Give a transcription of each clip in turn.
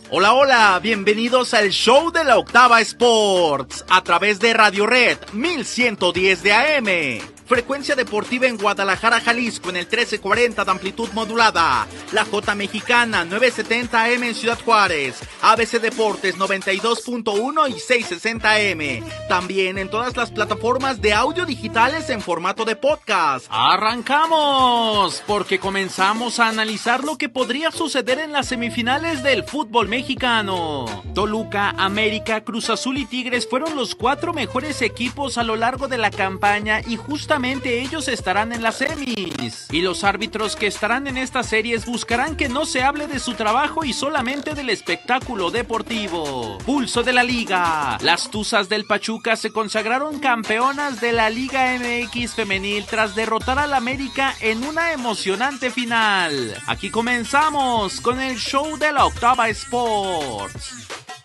Hola, hola, bienvenidos al show de la Octava Sports, a través de Radio Red 1110 de AM. Frecuencia deportiva en Guadalajara, Jalisco, en el 1340 de amplitud modulada. La J Mexicana, 970 AM en Ciudad Juárez. ABC Deportes, 92.1 y 660 AM. También en todas las plataformas de audio digitales en formato de podcast. ¡Arrancamos! Porque comenzamos a analizar lo que podría suceder en las semifinales del fútbol mexicano. Toluca, América, Cruz Azul y Tigres fueron los 4 mejores equipos a lo largo de la campaña y justamente ellos estarán en las semis. Y los árbitros que estarán en estas series buscarán que no se hable de su trabajo y solamente del espectáculo deportivo. Pulso de la Liga. Las Tuzas del Pachuca se consagraron campeonas de la Liga MX femenil tras derrotar al América en una emocionante final. Aquí comenzamos con el show de la Octava Sports.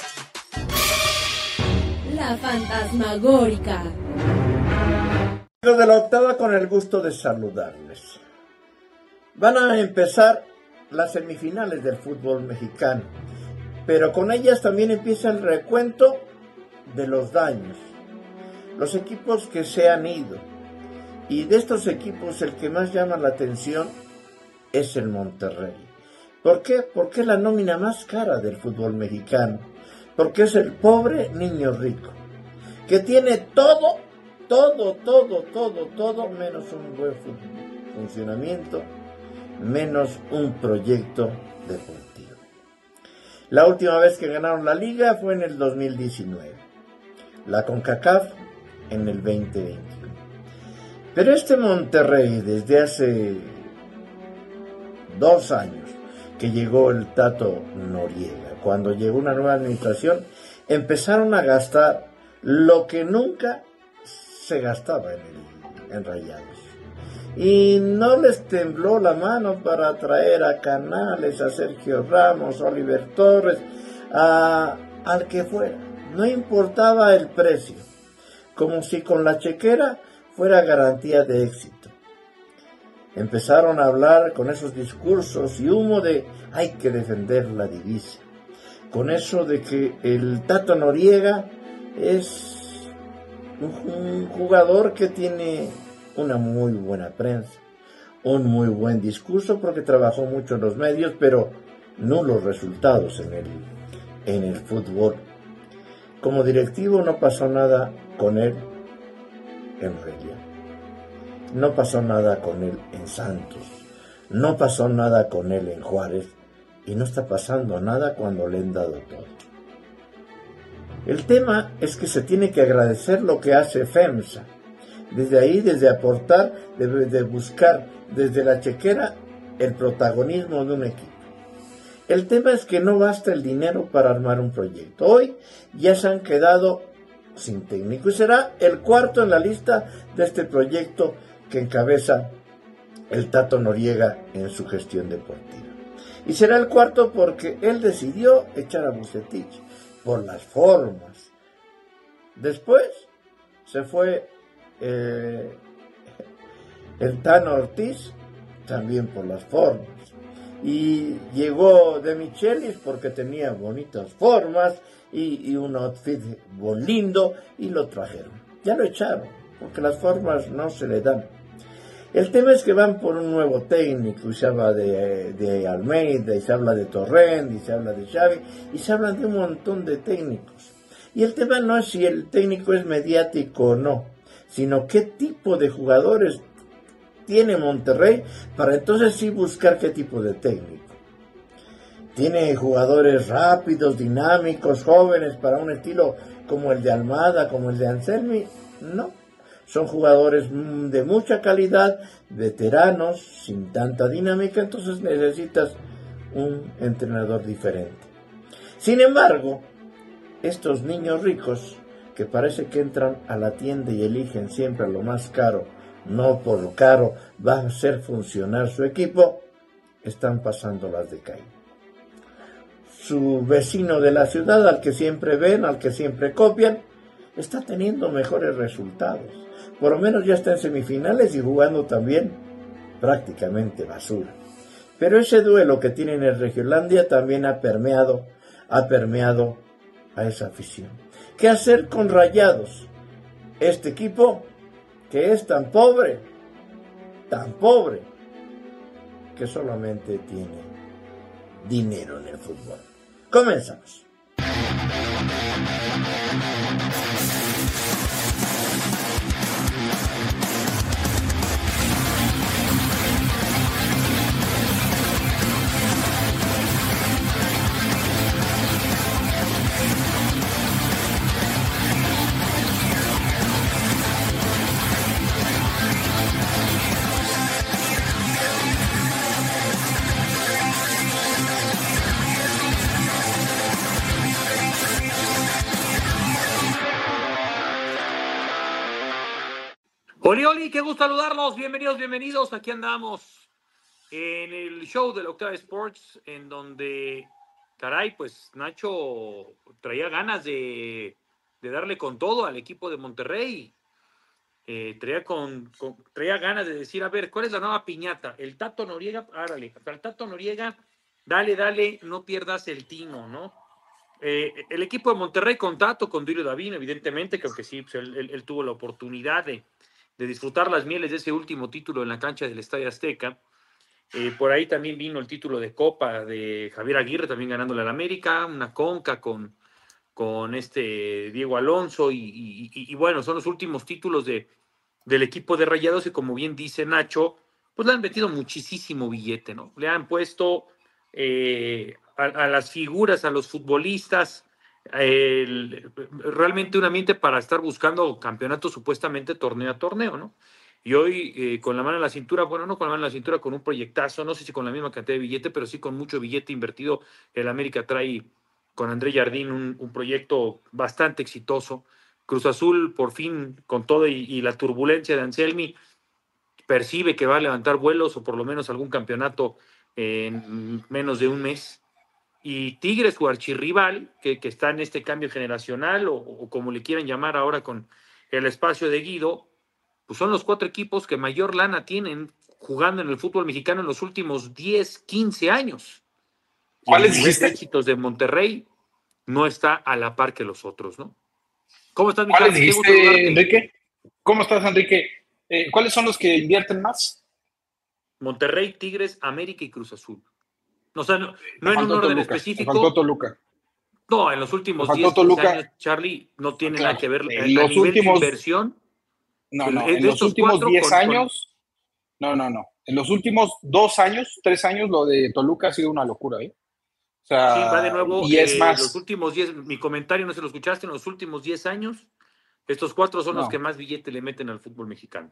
La Fantasmagórica. Amigos de la Octava, con el gusto de saludarles. Van a empezar las semifinales del fútbol mexicano, pero con ellas también empieza el recuento de los daños, los equipos que se han ido, y de estos equipos el que más llama la atención es el Monterrey. ¿Por qué? Porque es la nómina más cara del fútbol mexicano, porque es el pobre niño rico, que tiene todo, menos un buen funcionamiento, menos un proyecto deportivo. La última vez que ganaron la liga fue en el 2019, la CONCACAF en el 2021. Pero este Monterrey, desde hace 2 años que llegó el Tato Noriega, cuando llegó una nueva administración, empezaron a gastar lo que nunca se gastaba en Rayados. Y no les tembló la mano para traer a Canales, a Sergio Ramos, a Oliver Torres, al que fuera. No importaba el precio, como si con la chequera fuera garantía de éxito. Empezaron a hablar con esos discursos y humo de hay que defender la divisa, con eso de que el Tato Noriega es un jugador que tiene una muy buena prensa, un muy buen discurso porque trabajó mucho en los medios, pero nulos resultados en el fútbol. Como directivo no pasó nada con él en Morelia, no pasó nada con él en Santos, no pasó nada con él en Juárez, y no está pasando nada cuando le han dado todo. El tema es que se tiene que agradecer lo que hace FEMSA. Desde ahí, desde aportar, de buscar desde la chequera el protagonismo de un equipo. El tema es que no basta el dinero para armar un proyecto. Hoy ya se han quedado sin técnico y será el 4 en la lista de este proyecto que encabeza el Tato Noriega en su gestión deportiva. Y será el 4 porque él decidió echar a Vucetich por las formas. Después se fue el Tano Ortiz, también por las formas. Y llegó De Michelis porque tenía bonitas formas y un outfit lindo, y lo trajeron. Ya lo echaron, porque las formas no se le dan. El tema es que van por un nuevo técnico, y se habla de Almeida, y se habla de Torrent, y se habla de Xavi, y se habla de un montón de técnicos. Y el tema no es si el técnico es mediático o no, sino qué tipo de jugadores tiene Monterrey para entonces sí buscar qué tipo de técnico. Tiene jugadores rápidos, dinámicos, jóvenes para un estilo como el de Almada, como el de Anselmi. No, son jugadores de mucha calidad, veteranos, sin tanta dinámica, entonces necesitas un entrenador diferente. Sin embargo, estos niños ricos, que parece que entran a la tienda y eligen siempre lo más caro, no por lo caro va a hacer funcionar su equipo, están pasando las de caída. Su vecino de la ciudad, al que siempre ven, al que siempre copian, está teniendo mejores resultados. Por lo menos ya está en semifinales y jugando también prácticamente basura. Pero ese duelo que tienen en Regiolandia también ha permeado ha permeado a esa afición. ¿Qué hacer con Rayados? Este equipo que es tan pobre, que solamente tiene dinero en el fútbol. Comenzamos. Oli, qué gusto saludarlos. Bienvenidos. Aquí andamos en el show de la Octava Sports, en donde, caray, pues Nacho traía ganas de darle con todo al equipo de Monterrey. Traía ganas de decir, a ver, ¿cuál es la nueva piñata? El Tato Noriega, árale, el Tato Noriega, dale, no pierdas el tino, ¿no? El equipo de Monterrey con Tato, con Duilio Davino, evidentemente, que aunque sí, pues él tuvo la oportunidad de disfrutar las mieles de ese último título en la cancha del Estadio Azteca. Por ahí también vino el título de Copa de Javier Aguirre, también ganándole al América, una Conca con Diego Alonso, y bueno, son los últimos títulos del equipo de Rayados, y como bien dice Nacho, pues le han metido muchísimo billete, ¿no? Le han puesto a las figuras, a los futbolistas, realmente un ambiente para estar buscando campeonatos supuestamente torneo a torneo, ¿no? Y hoy con la mano en la cintura, bueno, no con la mano en la cintura, con un proyectazo, no sé si con la misma cantidad de billete, pero sí con mucho billete invertido. El América trae con André Jardín un proyecto bastante exitoso. Cruz Azul, por fin, con todo y la turbulencia de Anselmi, percibe que va a levantar vuelos o por lo menos algún campeonato en menos de un mes. Y Tigres, su archirrival, que está en este cambio generacional, o como le quieran llamar ahora con el espacio de Guido, pues son los 4 equipos que mayor lana tienen jugando en el fútbol mexicano en los últimos 10, 15 años. ¿Cuáles dijiste? El nivel de éxitos de Monterrey no está a la par que los otros, ¿no? ¿Cómo estás, mi ¿Cuáles dijiste, Enrique? ¿Cómo estás, Enrique? ¿Cuáles son los que invierten más? Monterrey, Tigres, América y Cruz Azul. O sea, no en un orden específico. Faltó Toluca. No, en los últimos 10, 15 años, Charlie, no tiene nada que ver. En los últimos de inversión. No, en los últimos 10 años. No. En los últimos 2 años, 3 años, lo de Toluca ha sido una locura, ¿eh? O sea, sí, va de nuevo. Y es más. Los últimos 10, mi comentario no se lo escuchaste, en los últimos 10 años, estos 4 son los que más billete le meten al fútbol mexicano.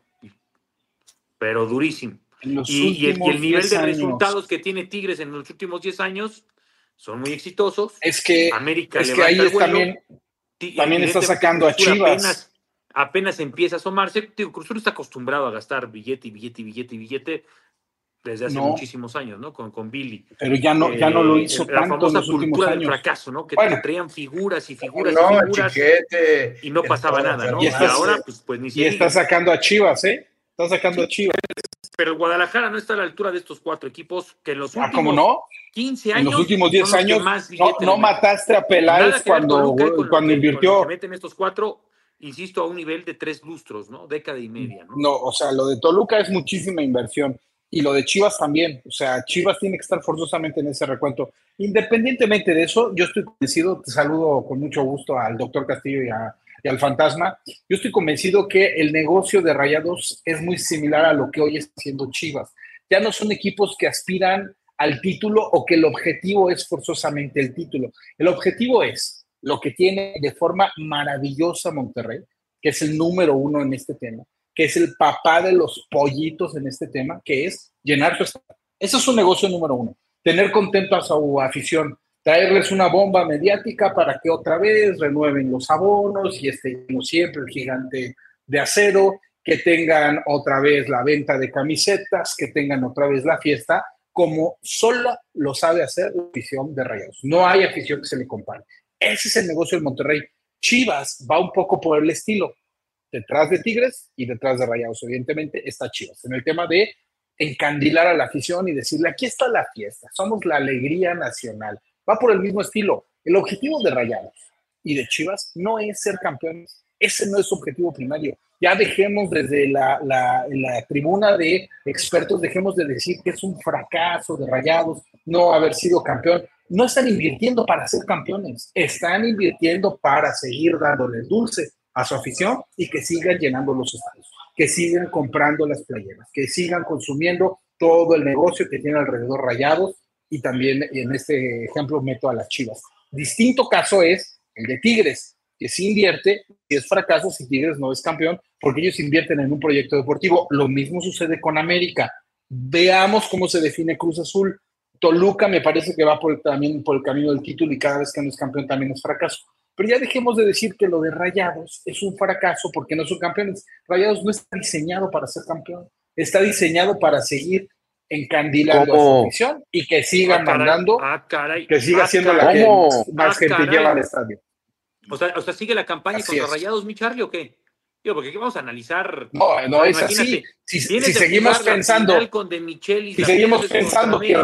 Pero durísimo. Y el nivel de resultados que tiene Tigres en los últimos 10 años son muy exitosos. Es que América ahí es también está sacando a Chivas. Apenas empieza a asomarse. Cruz Azul está acostumbrado a gastar billete desde hace muchísimos años, ¿no? Con Billy. Pero ya no lo hizo la tanto en los últimos cultura años. del fracaso, ¿no? Que traían figuras y figuras Chiquete, y no pasaba nada, ¿no? Y ahora, pues ni siquiera. Y está sacando a Chivas, ¿eh? Está sacando a Chivas. Pero el Guadalajara no está a la altura de estos 4 equipos que en los últimos ¿cómo no? 15 años. En los últimos 10 años no mataste a Peláez cuando invirtió. Con que meten estos 4, insisto, a un nivel de 3 lustros, ¿no? Década y media, ¿no? No, o sea, lo de Toluca es muchísima inversión. Y lo de Chivas también. O sea, Chivas tiene que estar forzosamente en ese recuento. Independientemente de eso, yo estoy convencido, te saludo con mucho gusto al doctor Castillo y al Fantasma. Yo estoy convencido que el negocio de Rayados es muy similar a lo que hoy está haciendo Chivas. Ya no son equipos que aspiran al título o que el objetivo es forzosamente el título. El objetivo es lo que tiene de forma maravillosa Monterrey, que es el número 1 en este tema, que es el papá de los pollitos en este tema, que es llenar su estadio. Ese es su negocio número 1. Tener contento a su afición, traerles una bomba mediática para que otra vez renueven los abonos y como siempre, el gigante de acero, que tengan otra vez la venta de camisetas, que tengan otra vez la fiesta, como solo lo sabe hacer la afición de Rayados. No hay afición que se le compare. Ese es el negocio del Monterrey. Chivas va un poco por el estilo. Detrás de Tigres y detrás de Rayados, evidentemente, está Chivas. En el tema de encandilar a la afición y decirle, aquí está la fiesta, somos la alegría nacional. Va por el mismo estilo. El objetivo de Rayados y de Chivas no es ser campeones. Ese no es su objetivo primario. Ya dejemos desde la tribuna de expertos, dejemos de decir que es un fracaso de Rayados no haber sido campeón. No están invirtiendo para ser campeones, están invirtiendo para seguir dándole dulce a su afición y que sigan llenando los estadios, que sigan comprando las playeras, que sigan consumiendo todo el negocio que tiene alrededor Rayados, y también en este ejemplo meto a las Chivas. Distinto caso es el de Tigres, que sí invierte, y es fracaso si Tigres no es campeón, porque ellos invierten en un proyecto deportivo. Lo mismo sucede con América. Veamos cómo se define Cruz Azul. Toluca me parece que va también por el camino del título, y cada vez que no es campeón también es fracaso. Pero ya dejemos de decir que lo de Rayados es un fracaso porque no son campeones. Rayados no está diseñado para ser campeón, está diseñado para seguir encandilando a su afición y que sigan mandando, que siga siendo la que más gente lleva al estadio. O sea, ¿sigue la campaña Así contra es. Rayados, mi Charlie, o qué? Digo, porque aquí vamos a analizar. No es así. Si seguimos pensando, si seguimos pensando que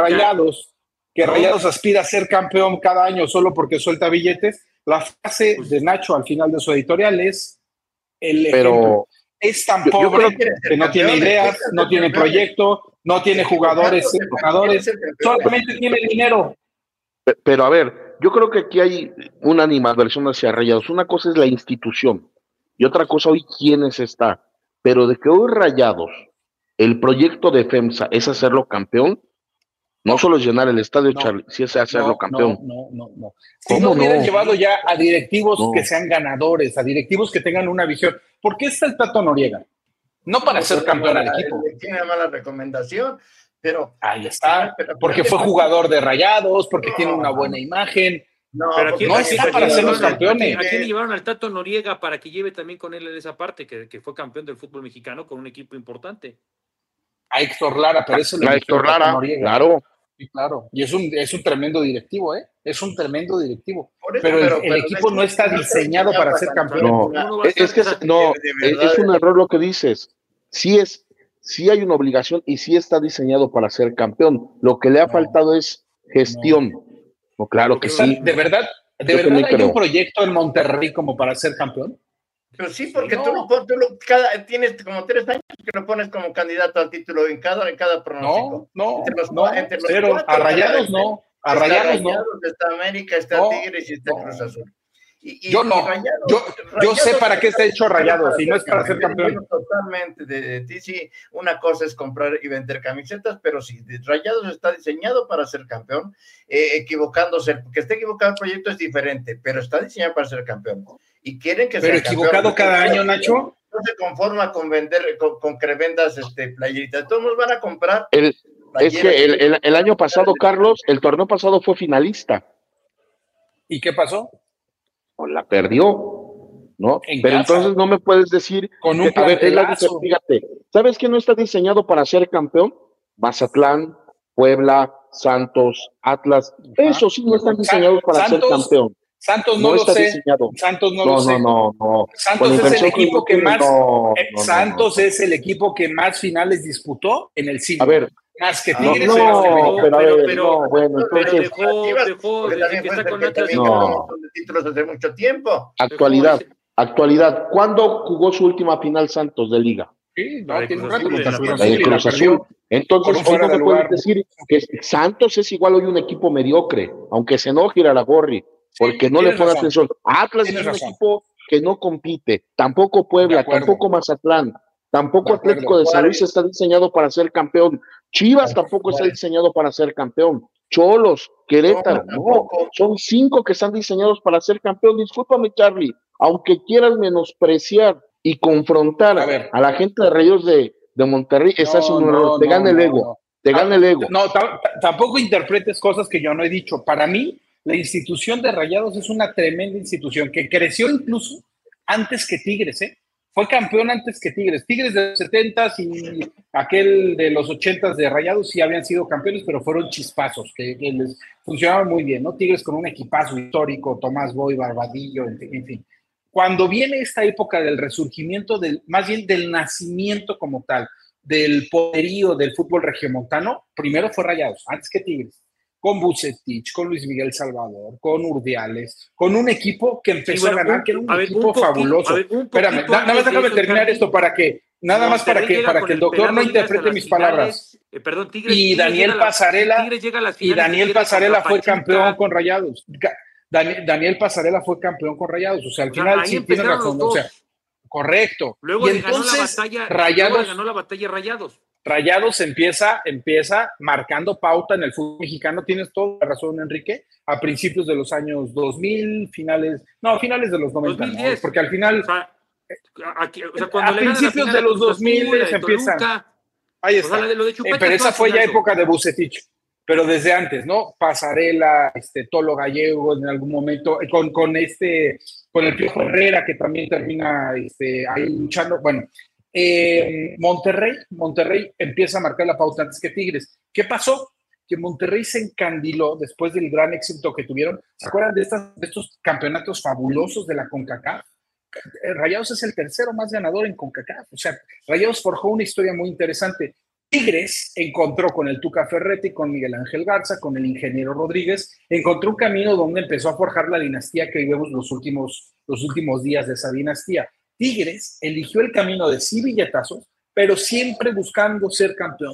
Rayados aspira a ser campeón cada año solo porque suelta billetes, la frase de Nacho al final de su editorial es el ejemplo. Es tan pobre que no tiene ideas, no tiene proyecto, no tiene jugadores, solamente tiene dinero. Pero a ver, yo creo que aquí hay una animadversión hacia Rayados. Una cosa es la institución y otra cosa hoy quiénes está. Pero de que hoy Rayados, el proyecto de FEMSA es hacerlo campeón, no solo es llenar el estadio, Charlie, si es hacerlo campeón. No. Si no hubieran llevado ya a directivos que sean ganadores, a directivos que tengan una visión. ¿Por qué está el Tato Noriega? No para ser campeón al equipo. Tiene mala recomendación, pero ahí está, porque fue jugador de Rayados, porque tiene una buena imagen. Pero no está para ser los campeones. ¿A quién le llevaron al Tato Noriega para que lleve también con él en esa parte, que fue campeón del fútbol mexicano con un equipo importante? A Héctor Lara, pero eso a Héctor Lara, claro. Sí, claro. Y es un tremendo directivo, ¿eh? Es un tremendo directivo. Pero el equipo no está diseñado para ser campeón. Es un error lo que dices. Sí hay una obligación y sí está diseñado para ser campeón. Lo que le ha faltado es gestión. No, claro que sí. ¿De verdad hay un proyecto en Monterrey como para ser campeón? Pero sí, porque tú tienes como 3 años que lo pones como candidato al título en cada pronóstico. Pero a Rayados no. A Rayados no. Está América, está Tigres y está Cruz Azul. Yo sé para qué está hecho Rayados y no es para ser campeón. Totalmente de ti, sí. Una cosa es comprar y vender camisetas, pero sí, Rayados está diseñado para ser campeón, equivocándose, porque esté equivocado el proyecto es diferente, pero está diseñado para ser campeón. Y quieren que sea campeón. Pero equivocado cada año, Nacho. No se conforma con vender, con que vendas playeritas. Todos nos van a comprar. Es que el año pasado, Carlos, el torneo pasado fue finalista. ¿Y qué pasó? La perdió, ¿no? Pero entonces no me puedes decir con un fíjate, ¿sabes qué no está diseñado para ser campeón? Mazatlán, Puebla, Santos, Atlas, eso sí no están diseñados para ser campeón. Santos no lo sé. Diseñado. Santos no lo sé. No. Santos es el equipo que más Santos es el equipo que más finales disputó en el siglo. A ver, más que Tigres. Pero dejó desde que está con Atlas de títulos hace mucho tiempo. Actualidad. ¿Cuándo jugó su última final Santos de Liga? Sí, tiene un rato contra Cruz Azul. Entonces, no me puedes decir que Santos es igual hoy un equipo mediocre, aunque se enoje Iraragorri, porque no le pone atención. Atlas es un equipo que no compite, tampoco Puebla, tampoco Mazatlán, tampoco Atlético de San Luis está diseñado para ser campeón. Chivas tampoco está diseñado para ser campeón. Cholos, Querétaro, son 5 que están diseñados para ser campeón. Discúlpame, Charlie, aunque quieras menospreciar y confrontar a la gente de Rayados de Monterrey, estás en un error, te gana el ego. No, tampoco interpretes cosas que yo no he dicho. Para mí, la institución de Rayados es una tremenda institución que creció incluso antes que Tigres, Fue campeón antes que Tigres. Tigres de los 70s y aquel de los 80s de Rayados sí habían sido campeones, pero fueron chispazos, que les funcionaban muy bien, ¿no? Tigres con un equipazo histórico, Tomás Boy, Barbadillo, en fin. Cuando viene esta época del resurgimiento, más bien del nacimiento como tal, del poderío del fútbol regiomontano, primero fue Rayados, antes que Tigres. con Vucetich, con Luis Miguel Salvador, con Urdiales, con un equipo que empezó a ganar, que era un equipo fabuloso. Espérame, nada más déjame terminar esto para que, el doctor no interprete mis palabras. Y Daniel Pasarela fue campeón con Rayados. Daniel Pasarela fue campeón con Rayados. O sea, al final sí tiene razón. O sea, correcto. Luego y entonces ganó la batalla Rayados. Rayados empieza marcando pauta en el fútbol mexicano. Tienes toda la razón, Enrique. A principios de los años 2000, finales de los 90, 2010, ¿no? Porque al final, cuando a principios de los 2000 se empieza. Ahí está. Pero esa fue ya época de Vucetich. Pero desde antes, ¿no? Pasarela, Tolo Gallego en algún momento, con el Piojo Herrera, que también termina ahí luchando. Bueno, Monterrey empieza a marcar la pauta antes que Tigres. ¿Qué pasó? Que Monterrey se encandiló después del gran éxito que tuvieron. ¿Se acuerdan de estos campeonatos fabulosos de la CONCACAF? Rayados es el tercero más ganador en CONCACAF. O sea, Rayados forjó una historia muy interesante. Tigres encontró con el Tuca Ferretti, con Miguel Ángel Garza, con el ingeniero Rodríguez, encontró un camino donde empezó a forjar la dinastía que vemos los últimos días de esa dinastía. Tigres eligió el camino de sí billetazos, pero siempre buscando ser campeón.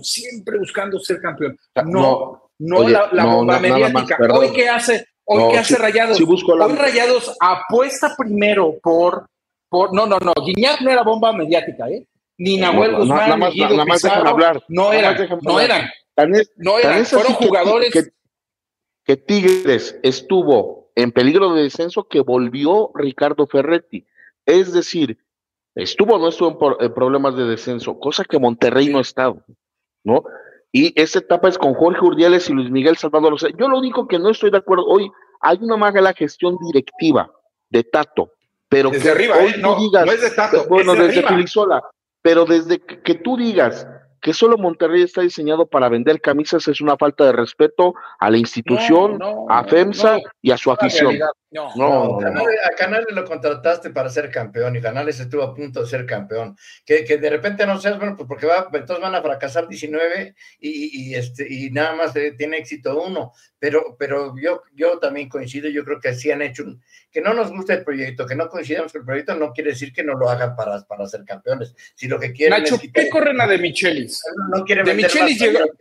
No la bomba mediática. Hoy qué hace Rayados. Hoy Rayados apuesta primero por Guiñac no era bomba mediática, ni Nahuel Guzmán, ni Guido Pizarro, no eran. Fueron jugadores. Que Tigres estuvo en peligro de descenso, que volvió Ricardo Ferretti. Es decir, no estuvo en problemas de descenso, cosa que Monterrey no ha estado, ¿no? Y esa etapa es con Jorge Urdiales y Luis Miguel Salvador. O sea, yo lo único que no estoy de acuerdo hoy, hay una mala gestión directiva de Tato, pero desde arriba, hoy no es de Tato, bueno, desde Filisola, pero desde que tú digas que solo Monterrey está diseñado para vender camisas es una falta de respeto a la institución, a FEMSA y a su afición. A Canales lo contrataste para ser campeón y Canales estuvo a punto de ser campeón. Que de repente no seas, bueno, pues porque entonces van a fracasar 19 y nada más tiene éxito uno. Pero yo también coincido, yo creo que sí han hecho que no nos gusta el proyecto, que no coincidamos con el proyecto, no quiere decir que no lo hagan para ser campeones. Si lo que quieren Nacho, ¿qué corren a De Michelis? No quieren De Michelis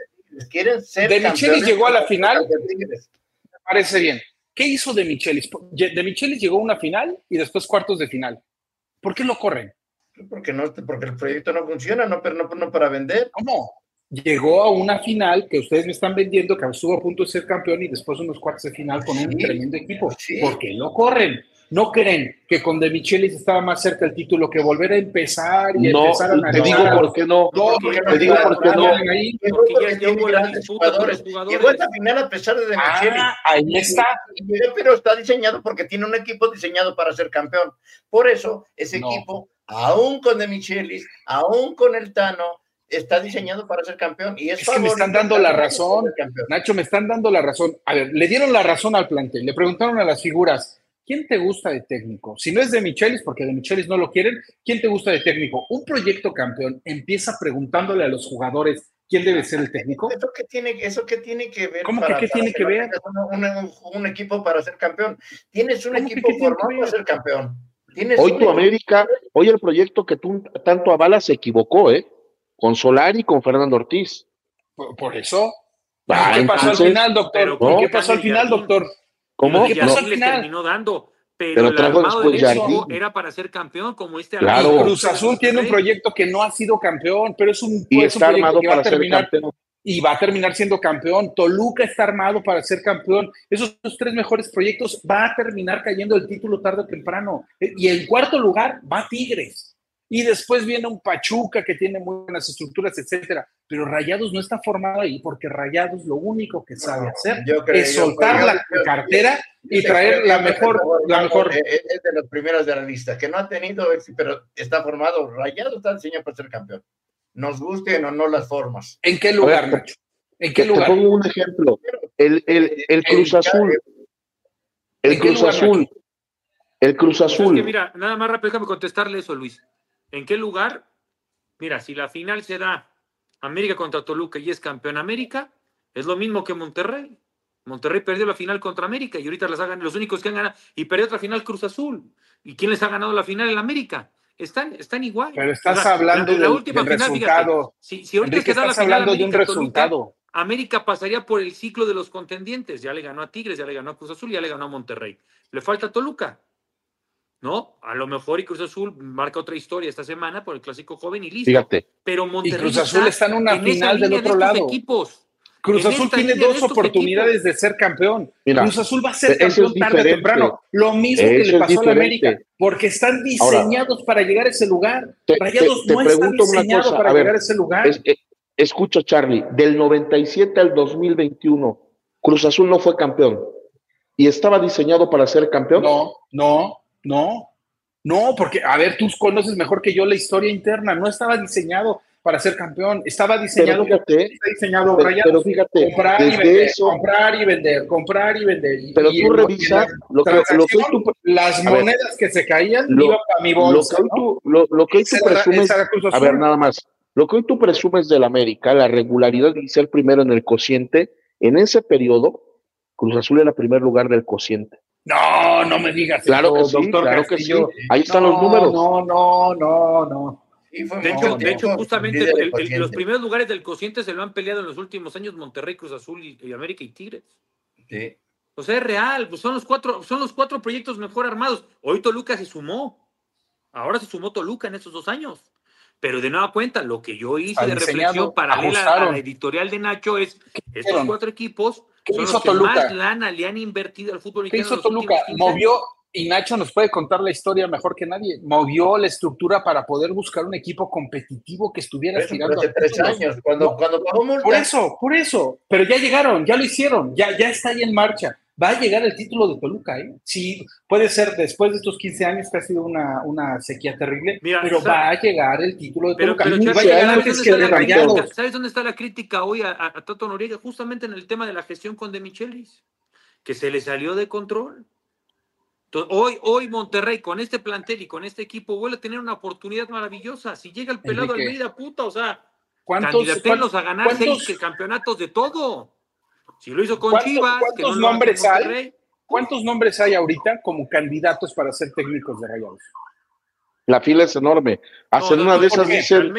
llegó a la final. Me parece bien. ¿Qué hizo De Michelis? De Michelis llegó a una final y después cuartos de final. ¿Por qué lo corren? Porque el proyecto no funciona, no para vender. ¿Cómo? Llegó a una final que ustedes me están vendiendo, que estuvo a punto de ser campeón y después unos cuartos de final con un tremendo equipo. Sí. ¿Por qué lo corren? ¿No creen que con De Michelis estaba más cerca el título que volver a empezar y empezar a analizar? Te digo por qué no. Te digo por qué no. Porque ya hubo la disputa con los jugadores. Llegó a esta final a pesar de Michelis. Ahí está. Pero está diseñado porque tiene un equipo diseñado para ser campeón. Por eso, ese equipo, aún con De Michelis, aún con el Tano, está diseñado para ser campeón. Y es que me están dando la razón, Nacho, me están dando la razón. A ver, le dieron la razón al plantel, le preguntaron a las figuras, ¿quién te gusta de técnico? Si no es De Michelis, porque De Michelis no lo quieren, ¿quién te gusta de técnico? Un proyecto campeón empieza preguntándole a los jugadores quién debe ser el técnico. ¿Eso qué tiene que ver? ¿Cómo que qué tiene que ver? Un equipo para ser campeón. Tienes un equipo formado para ser campeón. Hoy tu América, hoy el proyecto que tú tanto avalas se equivocó, con Solari y con Fernando Ortiz. Por eso. ¿Qué pasó al final, doctor? ¿Qué pasó al final, doctor? ¿Cómo? ¿Qué pasó al final? Terminó dando. Pero el armado del equipo era para ser campeón, como Claro. Cruz Azul tiene un proyecto que no ha sido campeón, pero es un proyecto que va a terminar y va a terminar siendo campeón. Toluca está armado para ser campeón. Esos tres mejores proyectos va a terminar cayendo el título tarde o temprano. Y en cuarto lugar va Tigres. Y después viene un Pachuca que tiene muy buenas estructuras, etcétera. Pero Rayados no está formado ahí porque Rayados lo único que sabe hacer es soltar la cartera y traer la mejor. Es de los primeros de la lista, que no ha tenido éxito, pero está formado. Rayados está diseñado para ser campeón. Nos gusten o no las formas. ¿En qué lugar, Nacho? ¿En qué lugar? Te pongo un ejemplo. El Cruz Azul. El Cruz Azul. El Cruz Azul. Es que mira, nada más rápido, déjame contestarle eso, Luis. ¿En qué lugar? Mira, si la final se da América contra Toluca y es campeón América, es lo mismo que Monterrey. Monterrey perdió la final contra América y ahorita los únicos que han ganado, y perdió otra final Cruz Azul. ¿Y quién les ha ganado la final en América? Están igual. Pero estás hablando la última del final, resultado. Fíjate, si ahorita Enrique, se da la final hablando América, de un resultado. Toluca, América pasaría por el ciclo de los contendientes. Ya le ganó a Tigres, ya le ganó a Cruz Azul, ya le ganó a Monterrey. Le falta Toluca. ¿No? A lo mejor y Cruz Azul marca otra historia esta semana por el clásico joven y listo. Fíjate. Pero Monterrey y Cruz Azul está en una final del otro lado. Equipos. Cruz Azul tiene 2 oportunidades de ser campeón. Mira, Cruz Azul va a ser campeón tarde o temprano. Lo mismo que le pasó a la América, porque están diseñados para llegar a ese lugar. Rayados no está diseñado para llegar a ese lugar. Escucha, Charlie, del 97 al 2021, Cruz Azul no fue campeón. ¿Y estaba diseñado para ser campeón? No, porque, a ver, tú conoces mejor que yo la historia interna. No estaba diseñado para ser campeón. Estaba diseñado, pero fíjate, comprar y vender. Pero tú revisas las monedas que se caían iban para mi bolsa. Lo que hoy tú presumes, a ver, nada más. Lo que hoy tú presumes del América, la regularidad de ser primero en el cociente, en ese periodo, Cruz Azul era primer lugar del cociente. No me digas claro eso, claro que sí. Ahí están los números. No. De hecho, justamente los primeros lugares del cociente se lo han peleado en los últimos años Monterrey, Cruz Azul y América y Tigres. Sí. O sea, es real, pues son los cuatro proyectos mejor armados. Hoy Toluca se sumó. Ahora se sumó Toluca en esos 2 años. Pero de nueva cuenta, lo que yo hice de reflexión paralela a la editorial de Nacho es estos 4 equipos son los que más lana le han invertido al fútbol mexicano. ¿Qué hizo Toluca? Movió, y Nacho nos puede contar la historia mejor que nadie, movió la estructura para poder buscar un equipo competitivo que estuviera aspirando hace 3 años, cuando pagó multa. Por eso, pero ya llegaron, ya lo hicieron, ya está ahí en marcha. Va a llegar el título de Toluca, ¿eh? Sí, puede ser después de estos 15 años que ha sido una sequía terrible, pero va a llegar el título de Toluca. Pero va a llegar antes que de Rayados. ¿Sabes dónde está la crítica hoy a Tato Noriega? Justamente en el tema de la gestión con De Michelis, que se le salió de control. Entonces, hoy Monterrey, con este plantel y con este equipo, vuelve a tener una oportunidad maravillosa. Si llega el pelado Almeida, puta, o sea, candidatelos a ganar 6 campeonatos de todo. Si lo hizo con Chivas, ¿cuántos nombres hay? ¿Cuántos nombres hay ahorita como candidatos para ser técnicos de Rayados? La fila es enorme. Hasta una de esas dicen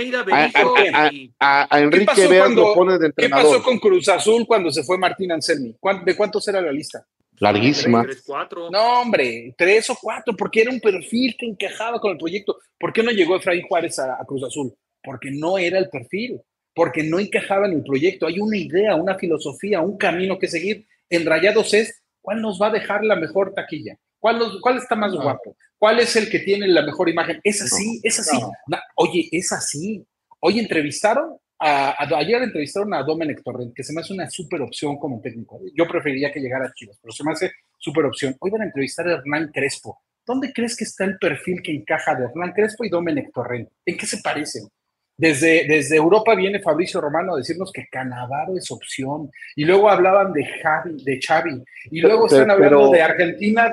a Enrique Vea lo pone de entrenador. ¿Qué pasó con Cruz Azul cuando se fue Martín Anselmi? ¿De cuántos era la lista? Larguísima. 3, 4. No, hombre, 3 o 4, porque era un perfil que encajaba con el proyecto. ¿Por qué no llegó Efraín Juárez a Cruz Azul? Porque no era el perfil, porque no encajaba en el proyecto. Hay una idea, una filosofía, un camino que seguir. En Rayados es, ¿cuál nos va a dejar la mejor taquilla? ¿Cuál está más guapo? ¿Cuál es el que tiene la mejor imagen? Es así. Oye, es así. Hoy ayer entrevistaron a Domenech Torrent, que se me hace una súper opción como técnico. Yo preferiría que llegara a Chivas, pero se me hace súper opción. Hoy van a entrevistar a Hernán Crespo. ¿Dónde crees que está el perfil que encaja de Hernán Crespo y Domenech Torrent? ¿En qué se parecen? Desde Europa viene Fabricio Romano a decirnos que Cannavaro es opción, y luego hablaban de Xavi, y luego están hablando de Argentina,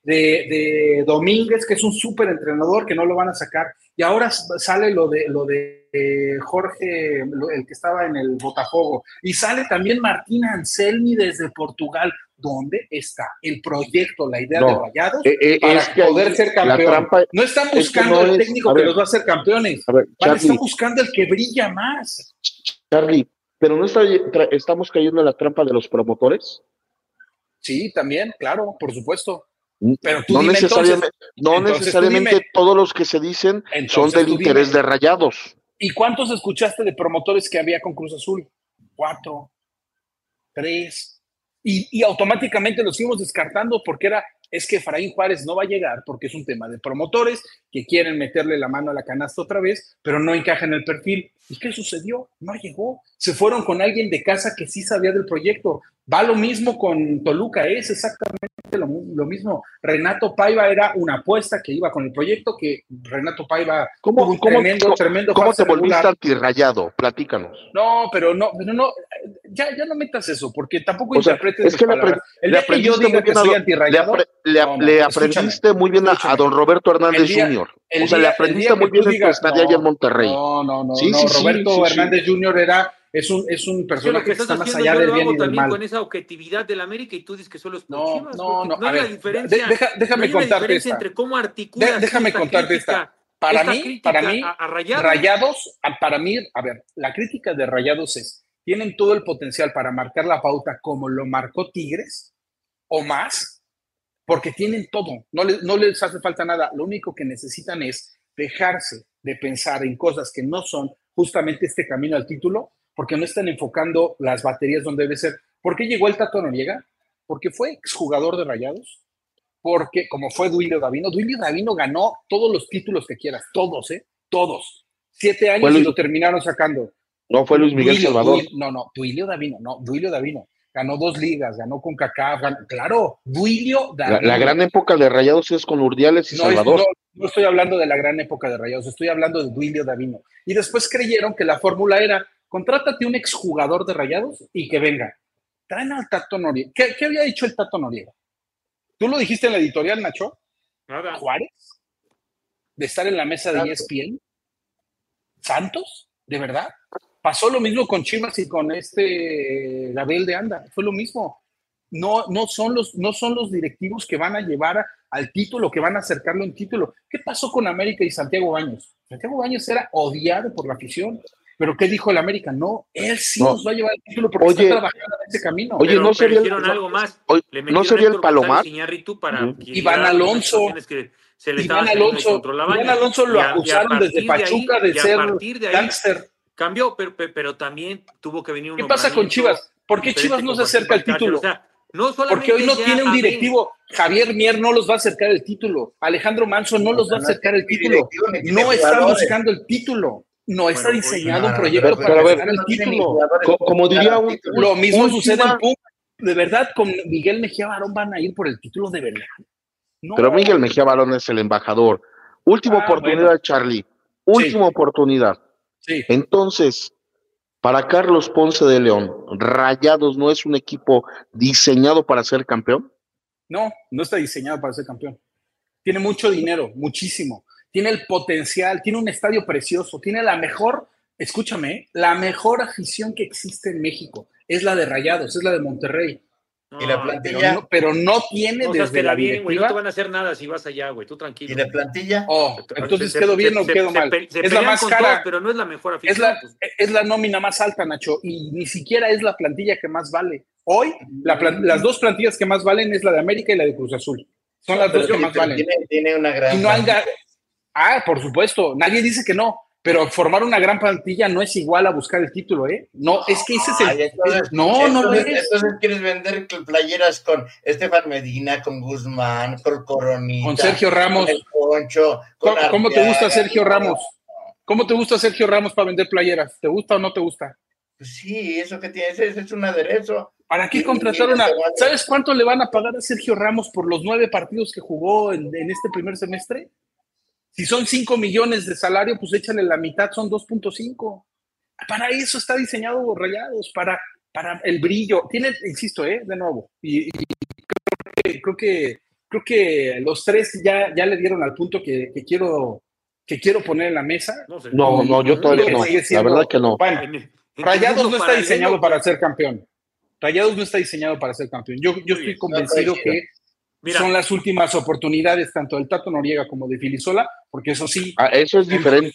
de Domínguez, que es un súper entrenador, que no lo van a sacar, y ahora sale lo de Jorge, el que estaba en el Botafogo, y sale también Martín Anselmi desde Portugal. ¿Dónde está el proyecto, la idea de Rayados para poder ser campeón? No están buscando el técnico que los va a hacer campeones. Están buscando el que brilla más. Charlie, ¿pero no estamos cayendo en la trampa de los promotores? Sí, también, claro, por supuesto. Pero tú no necesariamente todos los que se dicen son del interés de Rayados. ¿Y cuántos escuchaste de promotores que había con Cruz Azul? 4, 3... Y automáticamente los fuimos descartando porque es que Efraín Juárez no va a llegar porque es un tema de promotores que quieren meterle la mano a la canasta otra vez, pero no encaja en el perfil. ¿Y qué sucedió? No llegó. Se fueron con alguien de casa que sí sabía del proyecto. Va lo mismo con Toluca, es exactamente lo mismo. Renato Paiva era una apuesta que iba con el proyecto, que Renato Paiva ¿Cómo te volviste antirrayado? Platícanos. No, pero no, ya no metas eso, porque tampoco interpretes es que le aprendiste muy bien a don Roberto Hernández Jr. Le aprendiste muy bien en tu estadía allá en Monterrey. No, Roberto Hernández Jr. era es un Lo personaje que que está estás más haciendo allá yo del lo bien hago y del también mal. con esa objetividad del América y tú dices que solo es por No, Chivas. no, No a hay una ver, diferencia. déjame no hay una contarte diferencia esta. entre cómo articulas Déjame esta contarte crítica, esta. Para esta mí, crítica a Rayados. para mí, a ver, la crítica de Rayados es, tienen todo el potencial para marcar la pauta como lo marcó Tigres, o más, porque tienen todo, no les hace falta nada, lo único que necesitan es dejarse de pensar en cosas que no son justamente este camino al título, porque no están enfocando las baterías donde debe ser. ¿Por qué llegó el Tato Noriega? Porque fue exjugador de Rayados, porque como fue Duilio Davino ganó todos los títulos que quieras, todos, todos. 7 años y lo terminaron sacando. No fue Luis Miguel Salvador. Duilio Davino. Ganó 2 ligas, ganó con CONCACAF, claro, Duilio Davino. La gran época de Rayados es con Urdiales y Salvador. No estoy hablando de la gran época de Rayados, estoy hablando de Duilio Davino. Y después creyeron que la fórmula era, contrátate un exjugador de Rayados y que venga. Traen al Tato Noriega. ¿Qué había dicho el Tato Noriega? ¿Tú lo dijiste en la editorial, Nacho? Nada. ¿Juárez? ¿De estar en la mesa de ESPN? ¿Santos? ¿De verdad? Pasó lo mismo con Chivas y con Gabriel de Anda. Fue lo mismo. No son los directivos que van a llevar al título, que van a acercarlo en título. ¿Qué pasó con América y Santiago Baños? Santiago Baños era odiado por la afición. ¿Pero qué dijo el América? No, él sí nos va a llevar al título porque está trabajando en ese camino. Oye, pero no sería algo más. ¿No sería el Palomar? Iván Alonso. Iván Alonso lo acusaron desde Pachuca de ser gángster. Cambió, pero también tuvo que venir un. ¿Qué pasa con Chivas? ¿Por qué Chivas no se acerca al título? O sea, no porque hoy no tiene un directivo. Javier Mier no los va a acercar el título. Alejandro Manso no los va a acercar el título. No están buscando el título. No está diseñado un proyecto para ganar el título. Como diría lo mismo sucede en Pumas. De verdad, con Miguel Mejía Barón van a ir por el título de verdad. No. Pero Miguel Mejía Barón es el embajador. Última oportunidad, bueno. Charlie. Última oportunidad. Sí. Entonces, para Carlos Ponce de León, ¿Rayados no es un equipo diseñado para ser campeón? No está diseñado para ser campeón. Tiene mucho dinero, muchísimo. Tiene el potencial, tiene un estadio precioso, tiene la mejor afición que existe en México. Es la de Rayados, es la de Monterrey. Y la plantilla. Pero no tiene desde la directiva. Güey, no te van a hacer nada si vas allá, güey, tú tranquilo. ¿Y la plantilla? Entonces ¿quedo bien o quedo mal? Es la más cara. Todos, pero no es la mejor afición. Es la nómina más alta, Nacho, y ni siquiera es la plantilla que más vale. Hoy, las 2 plantillas que más valen es la de América y la de Cruz Azul. Son las 2 que más valen. Tiene una gran. Por supuesto, nadie dice que no. Pero formar una gran plantilla no es igual a buscar el título, ¿eh? No, es que ese es el... Entonces quieres vender playeras con Estefan Medina, con Guzmán, con Coronita, con Sergio Ramos. Con el Poncho, ¿Cómo te gusta Sergio Ramos? ¿Cómo te gusta Sergio Ramos para vender playeras? ¿Te gusta o no te gusta? Pues sí, eso que tienes es un aderezo. ¿Para qué contrataron ¿Sabes cuánto le van a pagar a Sergio Ramos por los 9 partidos que jugó en este primer semestre? Si son 5 millones de salario, pues échale la mitad, son 2.5. Para eso está diseñado Rayados, para el brillo. Tiene, insisto, de nuevo, y creo que los 3 ya le dieron al punto que quiero poner en la mesa. No, yo todavía no. La verdad que no. Bueno, Rayados no está diseñado para ser campeón. Rayados no está diseñado para ser campeón. Yo estoy convencido que son las últimas oportunidades tanto del Tato Noriega como de Filisola, porque eso sí. Eso es diferente.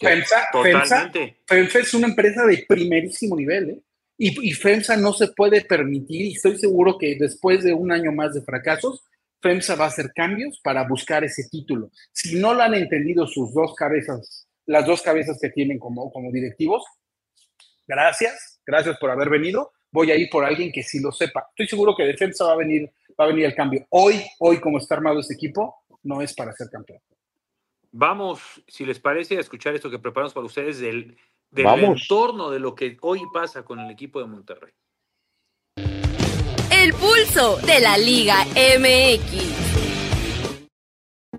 FEMSA es una empresa de primerísimo nivel, y FEMSA no se puede permitir, y estoy seguro que después de un año más de fracasos, FEMSA va a hacer cambios para buscar ese título. Si no lo han entendido sus 2 cabezas, las 2 cabezas que tienen como directivos, gracias por haber venido. Voy a ir por alguien que sí lo sepa. Estoy seguro que de FEMSA va a venir el cambio. Hoy, como está armado este equipo, no es para ser campeón. Vamos, si les parece, a escuchar esto que preparamos para ustedes del entorno de lo que hoy pasa con el equipo de Monterrey. El pulso de la Liga MX.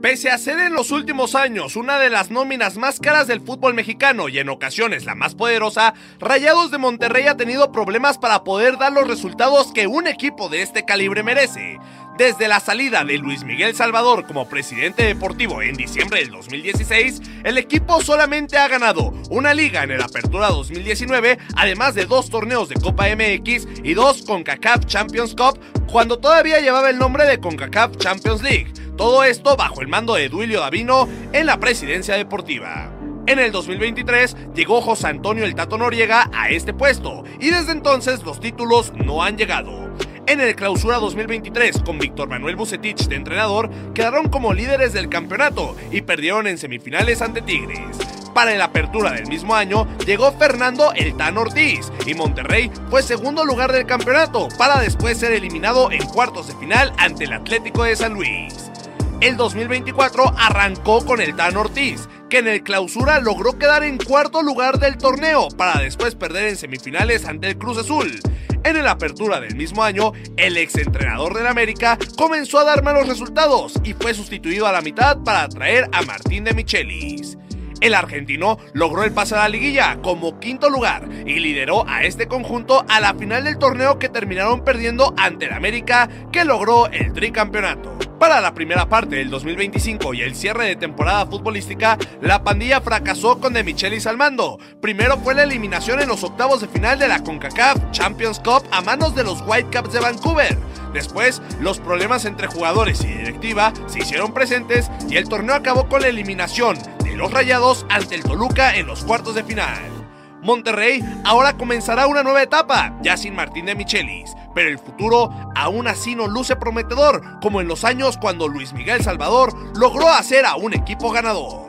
Pese a ser en los últimos años una de las nóminas más caras del fútbol mexicano y en ocasiones la más poderosa, Rayados de Monterrey ha tenido problemas para poder dar los resultados que un equipo de este calibre merece. Desde la salida de Luis Miguel Salvador como presidente deportivo en diciembre del 2016, el equipo solamente ha ganado una liga en el Apertura 2019, además de 2 torneos de Copa MX y 2 CONCACAF Champions Cup, cuando todavía llevaba el nombre de CONCACAF Champions League. Todo esto bajo el mando de Duilio Davino en la presidencia deportiva. En el 2023 llegó José Antonio El Tato Noriega a este puesto y desde entonces los títulos no han llegado. En el Clausura 2023, con Víctor Manuel Vucetich de entrenador, quedaron como líderes del campeonato y perdieron en semifinales ante Tigres. Para el Apertura del mismo año, llegó Fernando El Tan Ortiz y Monterrey fue segundo lugar del campeonato para después ser eliminado en cuartos de final ante el Atlético de San Luis. El 2024 arrancó con El Tan Ortiz, que en el Clausura logró quedar en cuarto lugar del torneo para después perder en semifinales ante el Cruz Azul. En el Apertura del mismo año, el exentrenador del América comenzó a dar malos resultados y fue sustituido a la mitad para traer a Martín de Michelis. El argentino logró el pase a la liguilla como quinto lugar y lideró a este conjunto a la final del torneo que terminaron perdiendo ante el América, que logró el tricampeonato. Para la primera parte del 2025 y el cierre de temporada futbolística, la pandilla fracasó con De Michelis al mando. Primero fue la eliminación en los octavos de final de la CONCACAF Champions Cup a manos de los Whitecaps de Vancouver. Después, los problemas entre jugadores y directiva se hicieron presentes y el torneo acabó con la eliminación de los Rayados ante el Toluca en los cuartos de final. Monterrey ahora comenzará una nueva etapa, ya sin Martín de Michelis, pero el futuro aún así no luce prometedor, como en los años cuando Luis Miguel Salvador logró hacer a un equipo ganador.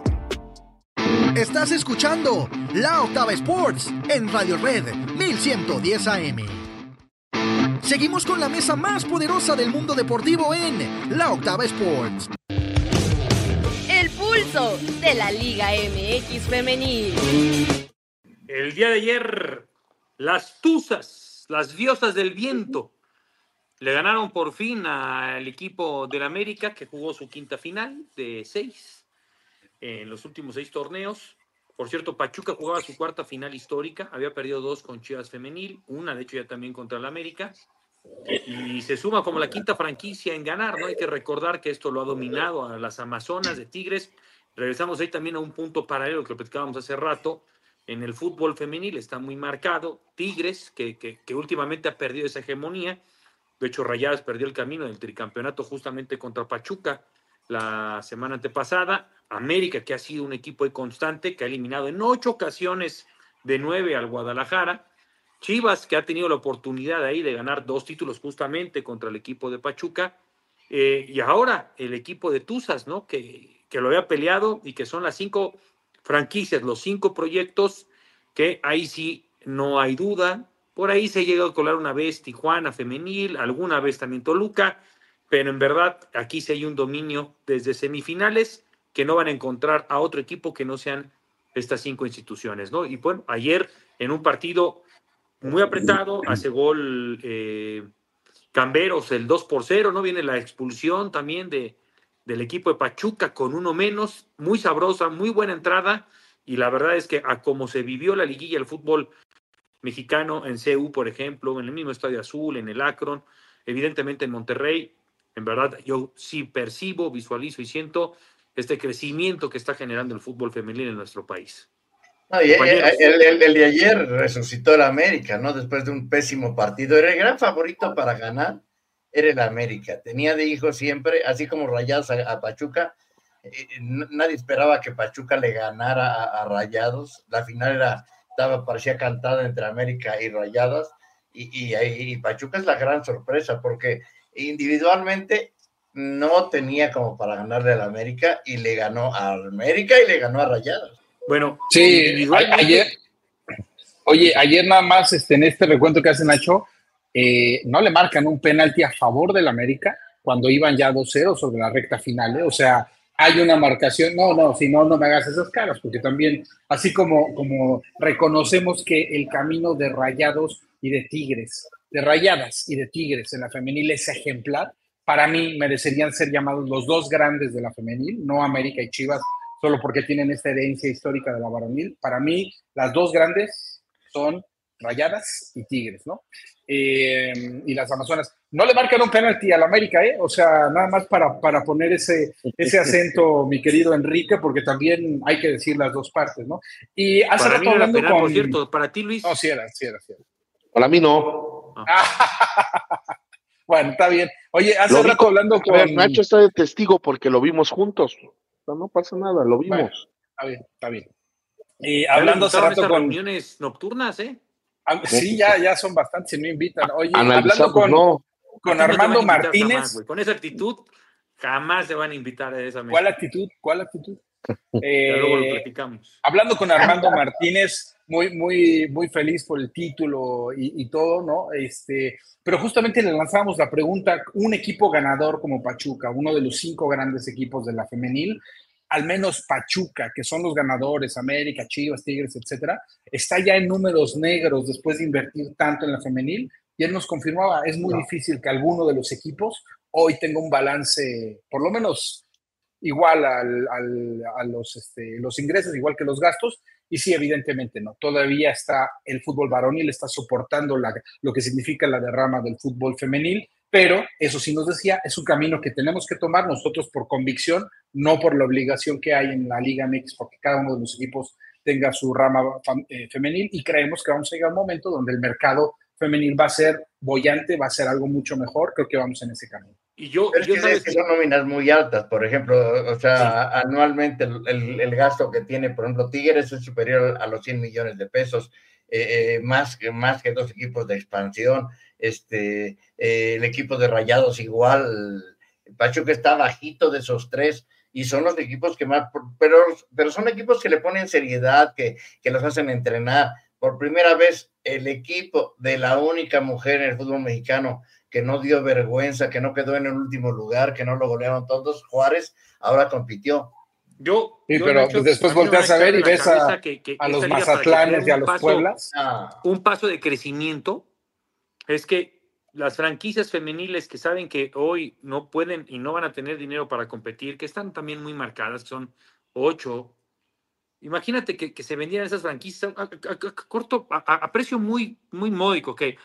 Estás escuchando La Octava Sports en Radio Red 1110 AM. Seguimos con la mesa más poderosa del mundo deportivo en La Octava Sports. El pulso de la Liga MX femenil. El día de ayer, las Tuzas, las diosas del viento, le ganaron por fin al equipo del América, que jugó su quinta final de 6 en los últimos 6 torneos. Por cierto, Pachuca jugaba su cuarta final histórica, había perdido 2 con Chivas femenil, una de hecho ya también contra el América, y se suma como la quinta franquicia en ganar, ¿no? Hay que recordar que esto lo ha dominado a las Amazonas de Tigres. Regresamos ahí también a un punto paralelo que lo platicábamos hace rato. En el fútbol femenil está muy marcado. Tigres, que últimamente ha perdido esa hegemonía. De hecho, Rayadas perdió el camino del tricampeonato justamente contra Pachuca la semana antepasada. América, que ha sido un equipo constante, que ha eliminado en 8 ocasiones de 9 al Guadalajara. Chivas, que ha tenido la oportunidad ahí de ganar 2 títulos justamente contra el equipo de Pachuca. Y ahora el equipo de Tuzas, ¿no? Que lo había peleado y que son las 5 franquicias, los 5 proyectos, que ahí sí no hay duda. Por ahí se llegó a colar una vez Tijuana femenil, alguna vez también Toluca, pero en verdad aquí sí hay un dominio desde semifinales que no van a encontrar a otro equipo que no sean estas 5 instituciones, ¿no? Y bueno, ayer en un partido muy apretado, hace gol Camberos, el 2-0, ¿no? Viene la expulsión también del equipo de Pachuca con uno menos, muy sabrosa, muy buena entrada, y la verdad es que a como se vivió la liguilla del fútbol mexicano en CU, por ejemplo, en el mismo Estadio Azul, en el Akron, evidentemente en Monterrey, en verdad yo sí percibo, visualizo y siento este crecimiento que está generando el fútbol femenil en nuestro país. No, y el de ayer resucitó el América, ¿no? Después de un pésimo partido, era el gran favorito para ganar, era el América, tenía de hijo siempre, así como Rayados a Pachuca. Nadie esperaba que Pachuca le ganara a Rayados, la final parecía cantada entre América y Rayadas, y Pachuca es la gran sorpresa, porque individualmente no tenía como para ganarle al América, y le ganó a América y le ganó a Rayadas. Bueno, sí, ayer nada más en este recuento que hace Nacho, no le marcan un penalti a favor del América cuando iban ya 2-0 sobre la recta final, o sea, hay una marcación, si no me hagas esas caras, porque también, así como reconocemos que el camino de Rayados y de Tigres, de Rayadas y de Tigres en la femenil es ejemplar, para mí merecerían ser llamados los dos grandes de la femenil, no América y Chivas, solo porque tienen esta herencia histórica de la varonil. Para mí, las dos grandes son Rayadas y Tigres, ¿no? Y las Amazonas. No le marcan un penalti a la América, ¿eh? O sea, nada más para poner ese acento, mi querido Enrique, porque también hay que decir las dos partes, ¿no? Y hace rato hablando penal, por cierto, para ti, Luis. No, sí era. Para mí no. Bueno, está bien. Oye, hace rato hablando con... Nacho está de testigo porque lo vimos juntos. No pasa nada, lo vimos. Bueno, está bien. Hablando hace rato con... reuniones nocturnas, ¿eh? Sí, ya son bastantes y no invitan. Oye, hablando con Armando Martínez. Jamás, con esa actitud, jamás se van a invitar a esa mesa. ¿Cuál actitud? Ya luego lo platicamos. Hablando con Armando Martínez, muy feliz por el título y todo, ¿no? Pero justamente le lanzamos la pregunta, un equipo ganador como Pachuca, uno de los 5 grandes equipos de la femenil, al menos Pachuca, que son los ganadores, América, Chivas, Tigres, etcétera, está ya en números negros después de invertir tanto en la femenil, y él nos confirmaba, es muy difícil que alguno de los equipos hoy tenga un balance, por lo menos igual a los ingresos, igual que los gastos, y sí, evidentemente no. Todavía está el fútbol varonil, está soportando lo que significa la derrama del fútbol femenil, pero eso sí nos decía, es un camino que tenemos que tomar nosotros por convicción, no por la obligación que hay en la Liga MX, porque cada uno de los equipos tenga su rama femenil, y creemos que vamos a llegar a un momento donde el mercado femenil va a ser boyante, va a ser algo mucho mejor. Creo que vamos en ese camino. Y sabes que son nóminas muy altas, por ejemplo, o sea, sí. Anualmente el gasto que tiene, por ejemplo, Tigres es superior a los 100 millones de pesos, más que 2 equipos de expansión, el equipo de Rayados igual, Pachuca está bajito de esos 3, y son los equipos que más, pero son equipos que le ponen seriedad, que los hacen entrenar. Por primera vez, el equipo de la única mujer en el fútbol mexicano que no dio vergüenza, que no quedó en el último lugar, que no lo golearon todos, Juárez, ahora compitió. Pero después volteas a ver y ves a los Mazatlanes y a los Pueblas. Un paso de crecimiento es que las franquicias femeniles que saben que hoy no pueden y no van a tener dinero para competir, que están también muy marcadas, que son 8. Imagínate que se vendieran esas franquicias a precio muy, muy módico, que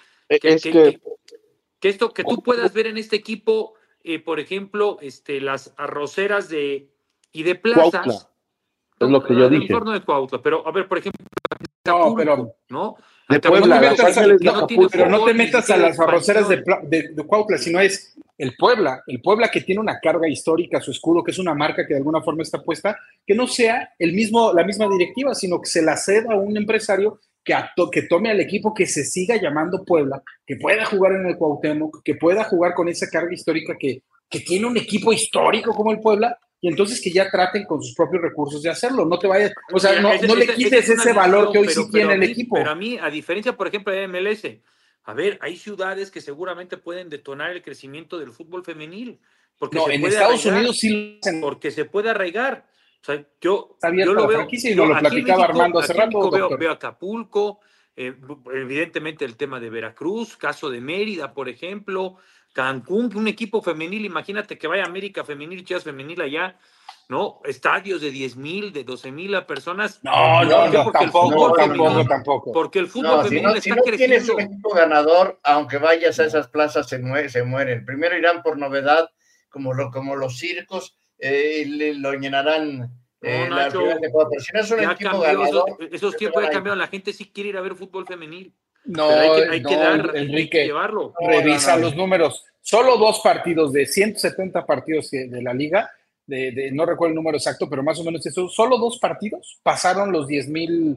tú puedas ver en este equipo, por ejemplo, las arroceras de Plazas. Cuautla. Es lo que yo dije. No de Cuautla, pero a ver, por ejemplo, ¿no? De Puebla, pero no te metas a las arroceras de Cuautla, sino es el Puebla que tiene una carga histórica, su escudo, que es una marca que de alguna forma está puesta, que no sea la misma directiva, sino que se la ceda a un empresario que tome al equipo, que se siga llamando Puebla, que pueda jugar en el Cuauhtémoc, que pueda jugar con esa carga histórica que tiene un equipo histórico como el Puebla, y entonces que ya traten con sus propios recursos de hacerlo. No te vayas, o sea, no le quites ese valor que hoy sí tiene el equipo. Pero a mí, a diferencia, por ejemplo, de MLS, a ver, hay ciudades que seguramente pueden detonar el crecimiento del fútbol femenil. Porque en Estados Unidos sí lo hacen. Porque se puede arraigar. O sea, yo lo veo. Y lo platicaba Armando hace rato. Veo Acapulco, evidentemente el tema de Veracruz, caso de Mérida, por ejemplo, Cancún, un equipo femenil, imagínate que vaya América femenil, Chivas femenil allá, ¿no? Estadios de 10,000, de 12,000 personas. Tampoco. Porque el fútbol femenil está creciendo. Si no tienes un equipo ganador, aunque vayas a esas plazas, se mueren. Primero irán por novedad, como los circos, lo llenarán. Esos tiempos ya cambiaron. La gente sí quiere ir a ver fútbol femenil. Hay que llevarlo. Revisa los números. Solo 2 partidos de 170 partidos de la liga, no recuerdo el número exacto, pero más o menos eso. Solo 2 partidos pasaron los 10,000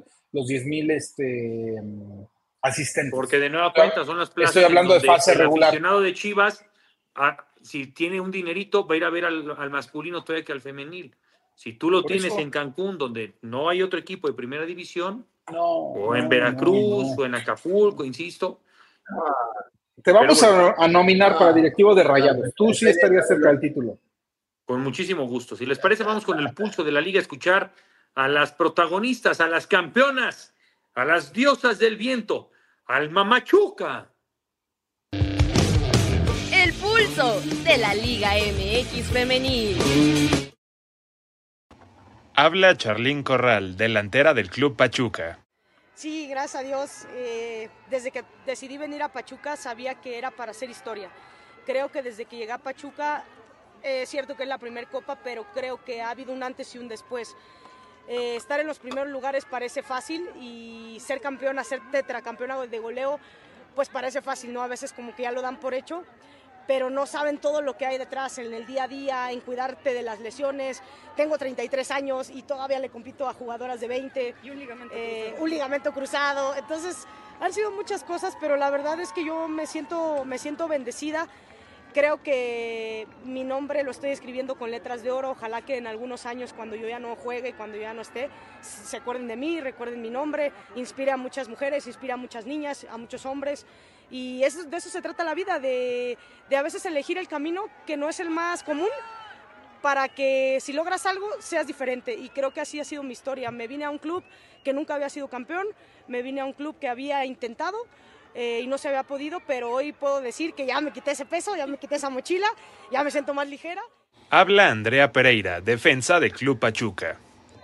asistentes. Porque de nueva cuenta son las plazas. Estoy hablando de fase regular. El aficionado de Chivas, si tiene un dinerito, va a ir a ver al masculino todavía que al femenil. Si tú lo tienes en Cancún, donde no hay otro equipo de primera división, o en Veracruz, o en Acapulco, insisto. Te vamos a nominar para directivo de Rayados. Tú sí estarías cerca del título. Con muchísimo gusto. Si les parece, vamos con el pulso de la liga a escuchar a las protagonistas, a las campeonas, a las diosas del viento, al Mamachuca. El pulso pulso de la Liga MX femenil. Habla Charlín Corral, delantera del Club Pachuca. Sí, gracias a Dios. Desde que decidí venir a Pachuca sabía que era para hacer historia. Creo que desde que llegué a Pachuca, es cierto que es la primera copa, pero creo que ha habido un antes y un después. Estar en los primeros lugares parece fácil y ser campeona, ser tetracampeona de goleo, pues parece fácil, ¿no? A veces como que ya lo dan por hecho, pero no saben todo lo que hay detrás en el día a día, en cuidarte de las lesiones. Tengo 33 años y todavía le compito a jugadoras de 20. Y un ligamento cruzado. Entonces, han sido muchas cosas, pero la verdad es que yo me siento bendecida. Creo que mi nombre lo estoy escribiendo con letras de oro. Ojalá que en algunos años, cuando yo ya no juegue, cuando yo ya no esté, se acuerden de mí, recuerden mi nombre. Inspire a muchas mujeres, inspira a muchas niñas, a muchos hombres. Y de eso se trata la vida, de a veces elegir el camino que no es el más común, para que si logras algo seas diferente. Y creo que así ha sido mi historia. Me vine a un club que nunca había sido campeón, me vine a un club que había intentado y no se había podido, pero hoy puedo decir que ya me quité ese peso, ya me quité esa mochila, ya me siento más ligera. Habla Andrea Pereira, defensa del Club Pachuca.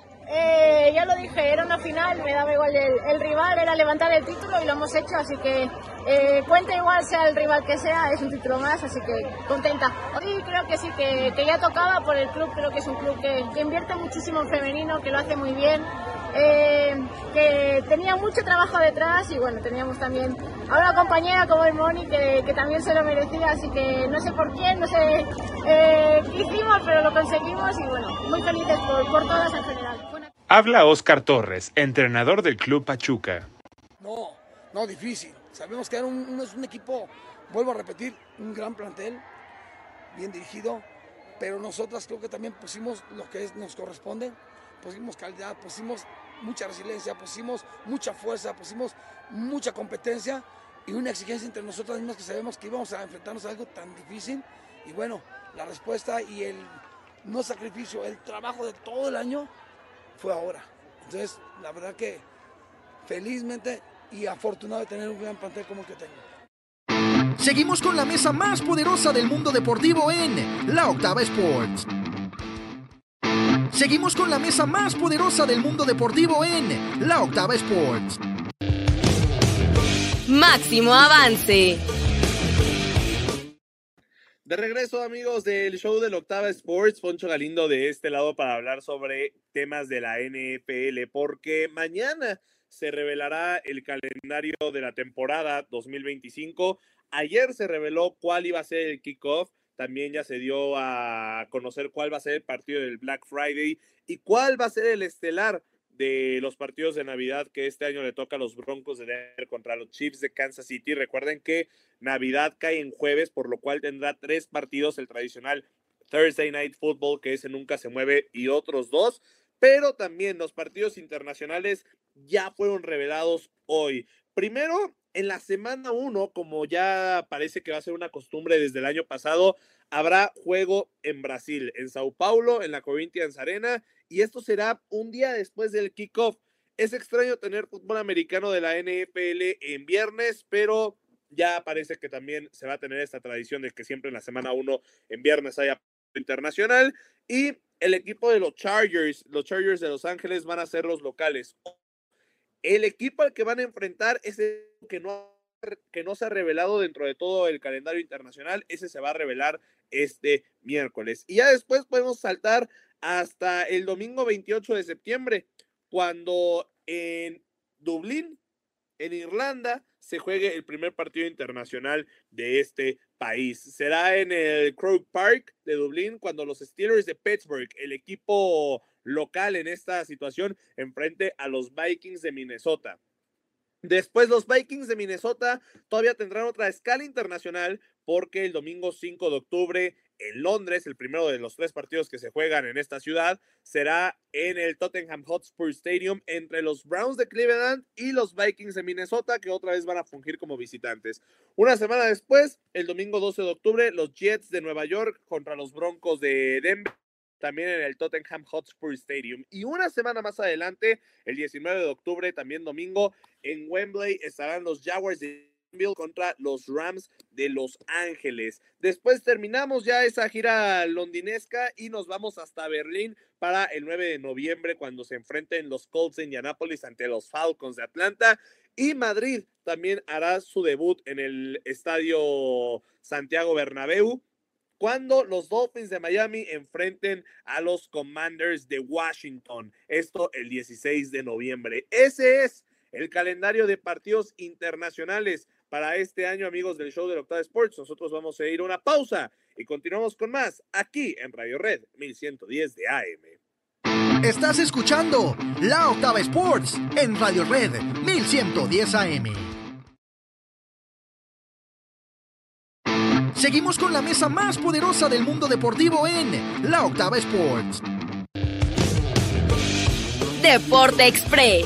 Ya lo dije, era una final, me daba igual el rival, era levantar el título y lo hemos hecho, así que cuenta igual sea el rival que sea, es un título más, así que contenta. Sí, creo que sí, que ya tocaba por el club, creo que es un club que invierte muchísimo en femenino, que lo hace muy bien, que tenía mucho trabajo detrás y bueno, teníamos también a una compañera como el Moni que también se lo merecía, así que no sé por quién, no sé qué hicimos, pero lo conseguimos y bueno, muy felices por todas en general. Habla Óscar Torres, entrenador del Club Pachuca. No, difícil. Sabemos que era un equipo, vuelvo a repetir, un gran plantel, bien dirigido, pero nosotras creo que también pusimos lo que nos corresponde, pusimos calidad, pusimos mucha resiliencia, pusimos mucha fuerza, pusimos mucha competencia y una exigencia entre nosotras mismas que sabemos que íbamos a enfrentarnos a algo tan difícil. Y bueno, la respuesta y el no sacrificio, el trabajo de todo el año fue ahora. Entonces, la verdad que felizmente y afortunado de tener un gran plantel como el que tengo. Seguimos con la mesa más poderosa del mundo deportivo en La Octava Sports. Seguimos con la mesa más poderosa del mundo deportivo en La Octava Sports. Máximo avance. De regreso, amigos, del show de la Octava Sports, Poncho Galindo de este lado para hablar sobre temas de la NFL, porque mañana se revelará el calendario de la temporada 2025. Ayer se reveló cuál iba a ser el kickoff, también ya se dio a conocer cuál va a ser el partido del Black Friday y cuál va a ser el estelar de los partidos de Navidad que este año le toca a los Broncos de Denver contra los Chiefs de Kansas City. Recuerden que Navidad cae en jueves, por lo cual tendrá 3 partidos, el tradicional Thursday Night Football, que ese nunca se mueve, y otros 2, pero también los partidos internacionales ya fueron revelados hoy. Primero, en la semana 1, como ya parece que va a ser una costumbre desde el año pasado, habrá juego en Brasil, en Sao Paulo, en la Corinthians Arena, y esto será un día después del kickoff. Es extraño tener fútbol americano de la NFL en viernes, pero ya parece que también se va a tener esta tradición de que siempre en la semana 1 en viernes haya internacional. Y el equipo de los Chargers de Los Ángeles van a ser los locales. El equipo al que van a enfrentar es el que no se ha revelado dentro de todo el calendario internacional. Ese se va a revelar este miércoles. Y ya después podemos saltar hasta el domingo 28 de septiembre, cuando en Dublín, en Irlanda, se juegue el primer partido internacional de este país. Será en el Croke Park de Dublín, cuando los Steelers de Pittsburgh, el equipo local en esta situación, enfrente a los Vikings de Minnesota. Después los Vikings de Minnesota todavía tendrán otra escala internacional, porque el domingo 5 de octubre en Londres, el primero de los 3 partidos que se juegan en esta ciudad, será en el Tottenham Hotspur Stadium entre los Browns de Cleveland y los Vikings de Minnesota, que otra vez van a fungir como visitantes. Una semana después, el domingo 12 de octubre, los Jets de Nueva York contra los Broncos de Denver, también en el Tottenham Hotspur Stadium. Y una semana más adelante, el 19 de octubre, también domingo, en Wembley estarán los Jaguars de contra los Rams de Los Ángeles. Después terminamos ya esa gira londinesca y nos vamos hasta Berlín para el 9 de noviembre cuando se enfrenten los Colts de Indianápolis ante los Falcons de Atlanta. Y Madrid también hará su debut en el estadio Santiago Bernabéu cuando los Dolphins de Miami enfrenten a los Commanders de Washington. Esto el 16 de noviembre. Ese es el calendario de partidos internacionales para este año, amigos del show de la Octava Sports. Nosotros vamos a ir a una pausa y continuamos con más aquí en Radio Red 1110 de AM. Estás escuchando La Octava Sports en Radio Red 1110 AM. Seguimos con la mesa más poderosa del mundo deportivo en La Octava Sports. Deporte Express.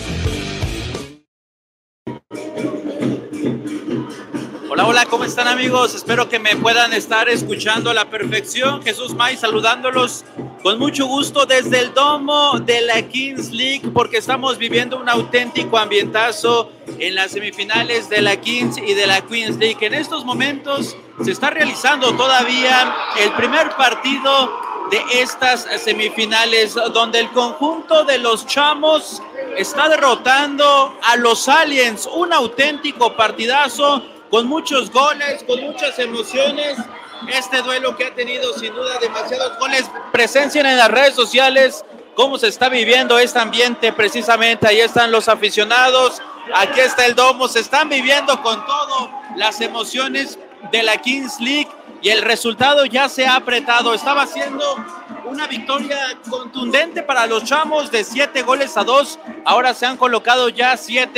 Hola, hola, ¿cómo están, amigos? Espero que me puedan estar escuchando a la perfección. Jesús May saludándolos con mucho gusto desde el domo de la Kings League, porque estamos viviendo un auténtico ambientazo en las semifinales de la Kings y de la Queens League. En estos momentos se está realizando todavía el primer partido de estas semifinales, donde el conjunto de los Chamos está derrotando a los Aliens. Un auténtico partidazo con muchos goles, con muchas emociones. Este duelo que ha tenido sin duda demasiados goles. Presencian en las redes sociales cómo se está viviendo este ambiente precisamente. Ahí están los aficionados, aquí está el domo, se están viviendo con todo las emociones de la Kings League y el resultado ya se ha apretado. Estaba siendo una victoria contundente para los Chamos de 7-2. Ahora se han colocado ya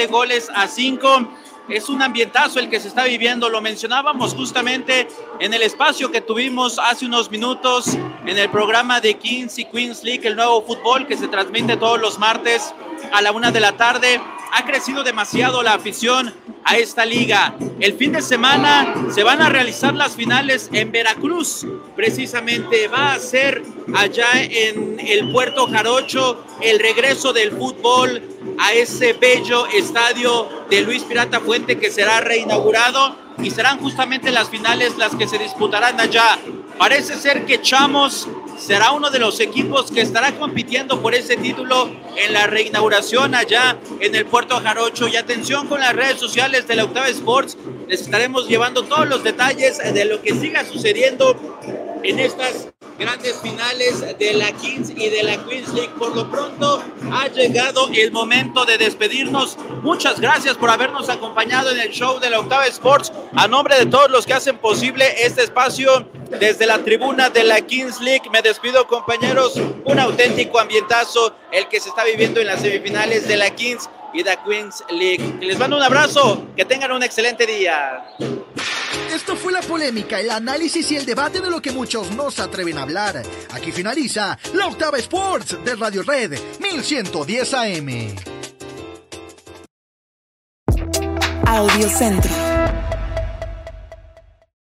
7-5. Es un ambientazo el que se está viviendo, lo mencionábamos justamente en el espacio que tuvimos hace unos minutos en el programa de Kings y Queens League, el nuevo fútbol que se transmite todos los martes a la 1 de la tarde. Ha crecido demasiado la afición a esta liga. El fin de semana se van a realizar las finales en Veracruz. Precisamente va a ser allá en el Puerto Jarocho el regreso del fútbol a ese bello estadio de Luis Pirata Fuente que será reinaugurado y serán justamente las finales las que se disputarán allá. Parece ser que Chamos será uno de los equipos que estará compitiendo por ese título en la reinauguración allá en el Puerto Jarocho. Y atención con las redes sociales de la Octava Sports, les estaremos llevando todos los detalles de lo que siga sucediendo en estas grandes finales de la Kings y de la Queens League. Por lo pronto ha llegado el momento de despedirnos. Muchas gracias por habernos acompañado en el show de la Octava Sports. A nombre de todos los que hacen posible este espacio desde la tribuna de la Kings League, me despido, compañeros. Un auténtico ambientazo el que se está viviendo en las semifinales de la Kings y la Queens League. Les mando un abrazo, que tengan un excelente día. Esto fue la polémica, el análisis y el debate de lo que muchos no se atreven a hablar. Aquí finaliza la Octava Sports de Radio Red 1110 AM. Audio Centro.